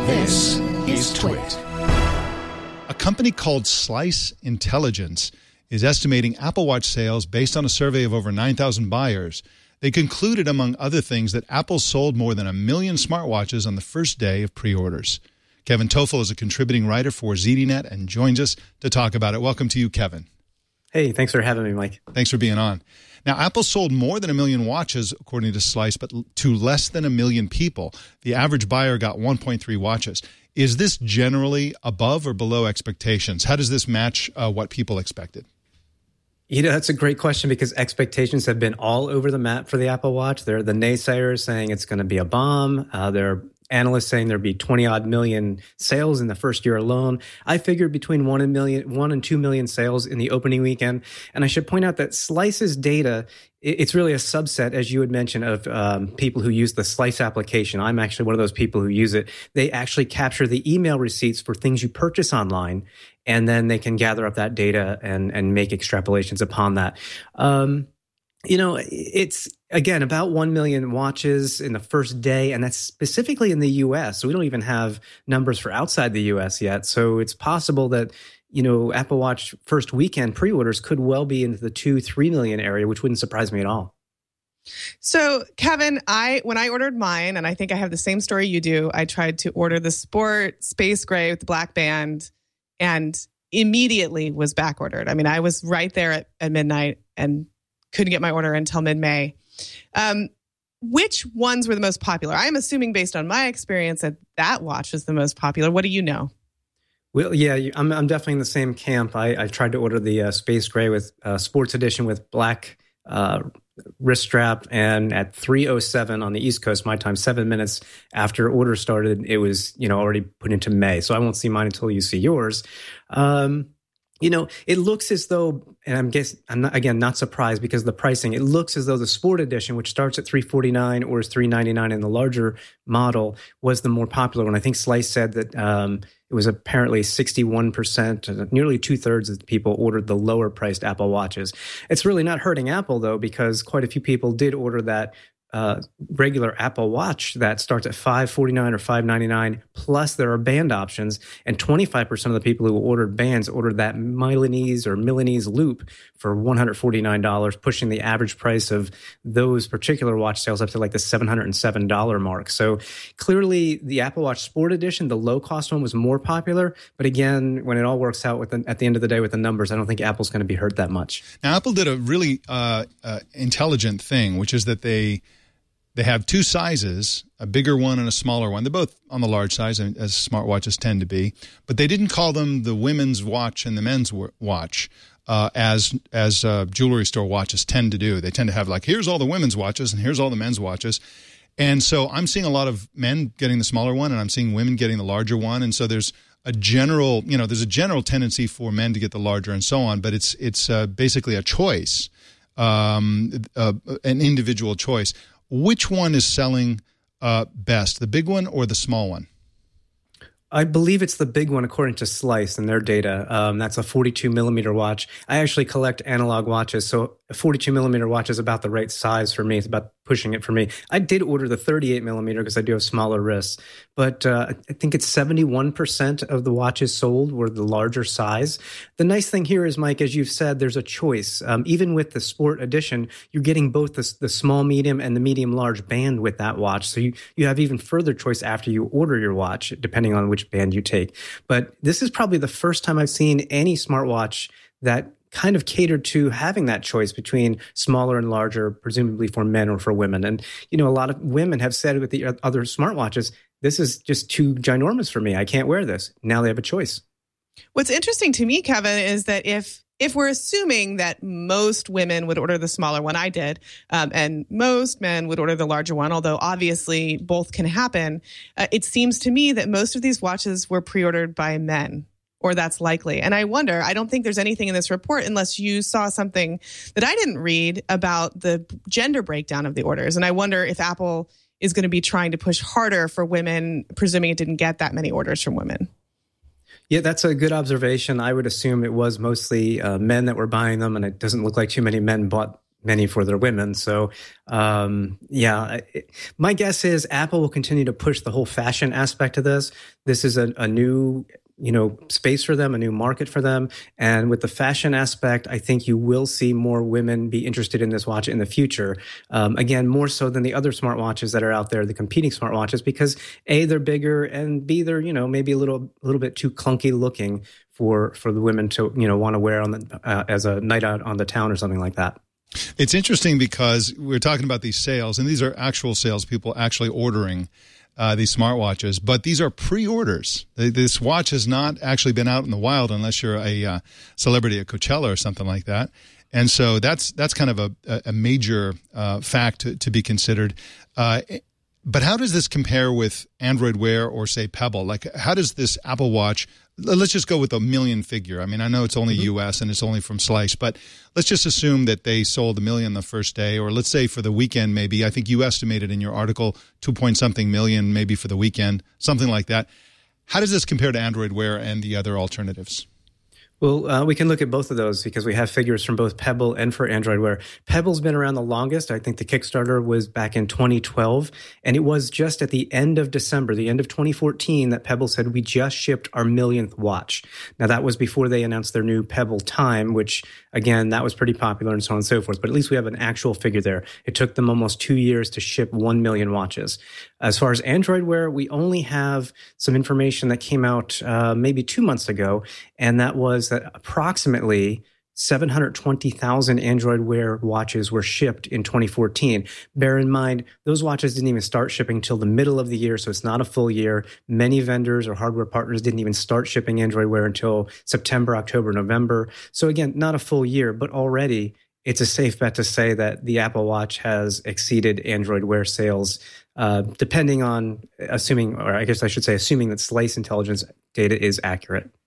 This is Twit. A company called Slice Intelligence is estimating Apple Watch sales based on a survey of over 9,000 buyers. They concluded, among other things, that Apple sold more than 1 million smartwatches on the first day of pre-orders. Kevin Toffel is a contributing writer for ZDNet and joins us to talk about it. Welcome to you, Kevin. Hey, thanks for having me, Mike. Thanks for being on. Now, Apple sold more than 1 million watches, according to Slice, but to less than 1 million people. The average buyer got 1.3 watches. Is this generally above or below expectations? How does this match what people expected? You know, that's a great question because expectations have been all over the map for the Apple Watch. There are the naysayers saying it's going to be a bomb. There are analysts saying there'd be 20-odd million sales in the first year alone. I figured between 1 and 2 million sales in the opening weekend. And I should point out that Slice's data, it's really a subset, as you had mentioned, of people who use the Slice application. I'm actually one of those people who use it. They actually capture the email receipts for things you purchase online, and then they can gather up that data and make extrapolations upon that. You know, it's, again, about 1 million watches in the first day, and that's specifically in the U.S. So we don't even have numbers for outside the U.S. yet. So it's possible that, you know, Apple Watch first weekend pre-orders could well be into the 2-3 million area, which wouldn't surprise me at all. So, Kevin, when I ordered mine, and I think I have the same story you do, I tried to order the Sport Space Gray with the black band and immediately was back ordered. I mean, I was right there at midnight and couldn't get my order until mid-May. Which ones were the most popular? I'm assuming based on my experience that watch was the most popular. What do you know? Well, yeah, I'm definitely in the same camp. I tried to order the Space Gray with Sports Edition with black wrist strap, and at 3:07 on the East Coast, my time, 7 minutes after order started, it was, you know, already put into May. So I won't see mine until you see yours. You know, it looks as though, and I'm not surprised because of the pricing. It looks as though the Sport Edition, which starts at $349 or is $399 in the larger model, was the more popular one. I think Slice said that it was apparently 61%, nearly 2/3 of the people ordered the lower priced Apple Watches. It's really not hurting Apple, though, because quite a few people did order that regular Apple Watch that starts at $549 or $599, plus there are band options, and 25% of the people who ordered bands ordered that Milanese or Milanese loop for $149, pushing the average price of those particular watch sales up to like the $707 mark. So clearly the Apple Watch Sport Edition, the low-cost one, was more popular, but again, when it all works out at the end of the day with the numbers, I don't think Apple's going to be hurt that much. Now, Apple did a really intelligent thing, which is that they have two sizes, a bigger one and a smaller one. They're both on the large size, as smartwatches tend to be. But they didn't call them the women's watch and the men's watch, as jewelry store watches tend to do. They tend to have like, here's all the women's watches and here's all the men's watches. And so I'm seeing a lot of men getting the smaller one, and I'm seeing women getting the larger one. And so there's a general tendency for men to get the larger and so on. But it's basically a choice, an individual choice. Which one is selling best, the big one or the small one? I believe it's the big one, according to Slice and their data. That's a 42-millimeter watch. I actually collect analog watches, so a 42-millimeter watch is about the right size for me. It's about pushing it for me. I did order the 38-millimeter because I do have smaller wrists, but I think it's 71% of the watches sold were the larger size. The nice thing here is, Mike, as you've said, there's a choice. Even with the Sport Edition, you're getting both the small, medium, and the medium-large band with that watch. So you have even further choice after you order your watch, depending on which band you take. But this is probably the first time I've seen any smartwatch that kind of catered to having that choice between smaller and larger, presumably for men or for women. And, you know, a lot of women have said with the other smartwatches, this is just too ginormous for me. I can't wear this. Now they have a choice. What's interesting to me, Kevin, is that if we're assuming that most women would order the smaller one, I did, and most men would order the larger one, although obviously both can happen, it seems to me that most of these watches were pre-ordered by men. Or that's likely. And I wonder, I don't think there's anything in this report unless you saw something that I didn't read about the gender breakdown of the orders. And I wonder if Apple is going to be trying to push harder for women, presuming it didn't get that many orders from women. Yeah, that's a good observation. I would assume it was mostly men that were buying them, and it doesn't look like too many men bought many for their women. So, my guess is Apple will continue to push the whole fashion aspect of this. This is a new space for them, a new market for them. And with the fashion aspect, I think you will see more women be interested in this watch in the future. Again, more so than the other smartwatches that are out there, the competing smartwatches, because A, they're bigger, and B, they're, maybe a little bit too clunky looking for the women to, want to wear on the, as a night out on the town or something like that. It's interesting because we're talking about these sales, and these are actual sales, people actually ordering these smartwatches, but these are pre-orders. This watch has not actually been out in the wild unless you're a celebrity at Coachella or something like that. And so that's kind of a major fact to be considered. But how does this compare with Android Wear or, say, Pebble? Like, how does this Apple Watch, let's just go with a million figure. I mean, I know it's only U.S. and it's only from Slice, but let's just assume that they sold 1 million the first day, or let's say for the weekend maybe. I think you estimated in your article 2-point-something million maybe for the weekend, something like that. How does this compare to Android Wear and the other alternatives? Well, we can look at both of those because we have figures from both Pebble and for Android Wear. Pebble's been around the longest. I think the Kickstarter was back in 2012. And it was just at the end of December, the end of 2014, that Pebble said, we just shipped our millionth watch. Now, that was before they announced their new Pebble Time, which, again, that was pretty popular and so on and so forth. But at least we have an actual figure there. It took them almost 2 years to ship 1 million watches. As far as Android Wear, we only have some information that came out maybe 2 months ago, and that was that approximately 720,000 Android Wear watches were shipped in 2014. Bear in mind, those watches didn't even start shipping till the middle of the year, so it's not a full year. Many vendors or hardware partners didn't even start shipping Android Wear until September, October, November. So again, not a full year, but already it's a safe bet to say that the Apple Watch has exceeded Android Wear sales, depending on assuming that Slice Intelligence data is accurate.